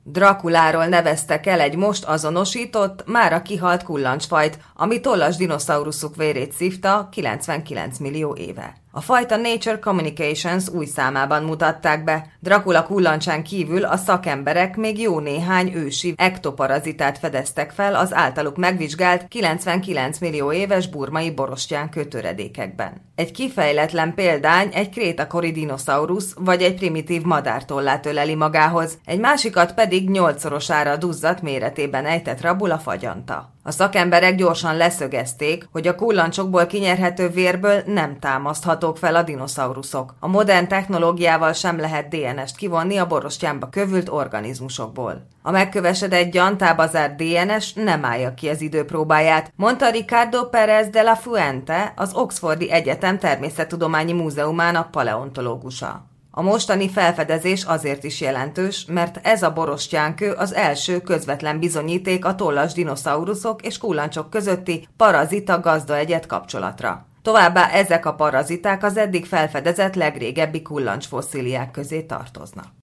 Draculáról neveztek el egy most azonosított, mára kihalt kullancsfajt, ami tollas dinoszauruszuk vérét szívta 99 millió éve. A fajt a Nature Communications új számában mutatták be. Dracula kullancsán kívül a szakemberek még jó néhány ősi ektoparazitát fedeztek fel az általuk megvizsgált 99 millió éves burmai borostyánkő töredékekben. Egy kifejletlen példány egy krétakori dinoszaurusz vagy egy primitív madártollát öleli magához, egy másikat pedig 8-szorosára duzzadt méretében ejtett rabula fagyanta. A szakemberek gyorsan leszögezték, hogy a kullancsokból kinyerhető vérből nem támaszthatók fel a dinoszauruszok. A modern technológiával sem lehet DNS-t kivonni a borostyánba kövült organizmusokból. A megkövesedett gyantába zárt DNS nem állja ki az idő próbáját, mondta Ricardo Pérez de la Fuente, az Oxfordi Egyetem Természettudományi Múzeumának paleontológusa. A mostani felfedezés azért is jelentős, mert ez a borostyánkő az első közvetlen bizonyíték a tollas dinoszauruszok és kullancsok közötti parazita-gazdaegyed kapcsolatra. Továbbá ezek a paraziták az eddig felfedezett legrégebbi kullancsfosszíliák közé tartoznak.